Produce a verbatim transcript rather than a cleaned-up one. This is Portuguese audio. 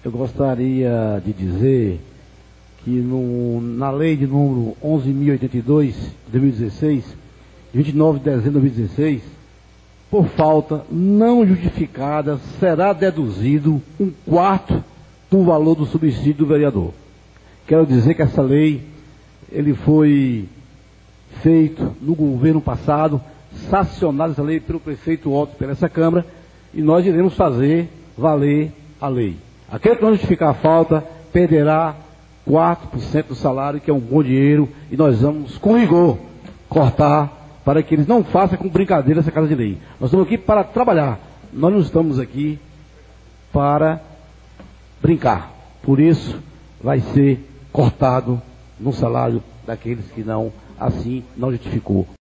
eu gostaria de dizer que no, na lei de número onze mil e oitenta e dois, de dois mil e dezesseis, de vinte e nove de dezembro de dois mil e dezesseis, por falta não justificada, será deduzido um quarto do valor do subsídio do vereador. Quero dizer que essa lei, ele foi feito no governo passado, sancionada essa lei pelo prefeito Otto, pela essa Câmara, e nós iremos fazer valer a lei. Aquele que não justificar a falta, perderá quatro por cento do salário, que é um bom dinheiro, e nós vamos, com rigor, cortar para que eles não façam com brincadeira essa casa de lei. Nós estamos aqui para trabalhar, nós não estamos aqui para brincar. Por isso, vai ser cortado no salário daqueles que não, assim, não justificou.